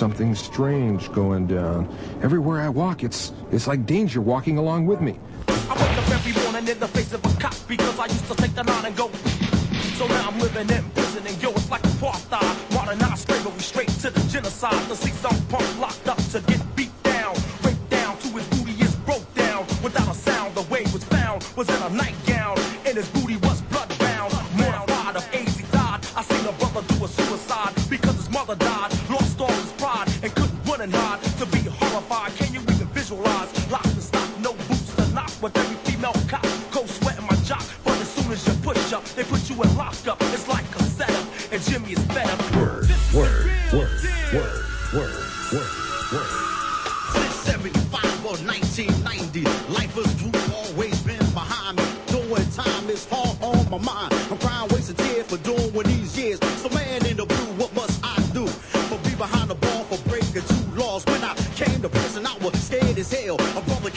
something strange going down. Everywhere I walk, it's like danger walking along with me. I wake up every morning in the face of a cop because I used to take the line and go. So now I'm living in prison and yo, it's like apartheid. Modernized slavery straight to the genocide. To see some punk locked up to get beat down, raped down to his booty is broke down. Without a sound, the way was found was in a nightgown and his booty was bloodbound. Mortified of AIDS, he died. I seen a brother do a suicide because his mother died. Lost all his pride and couldn't run and hide. To be horrified, can you even visualize? Locked and stock, no boots to knock with every female cop. Cold sweat in my jock, but as soon as you push up, they put you in lockup. It's like a setup, and Jimmy is fed up. Word, word, word, word, word, word, word. 675 or 1990, life is true, always been behind me. Doing time is hard on my mind. I'm crying, wasting tears for doing these years. So man in the blue, what must I do? For be behind the bar for breaking two laws. When I came to prison, I was scared as hell. A brother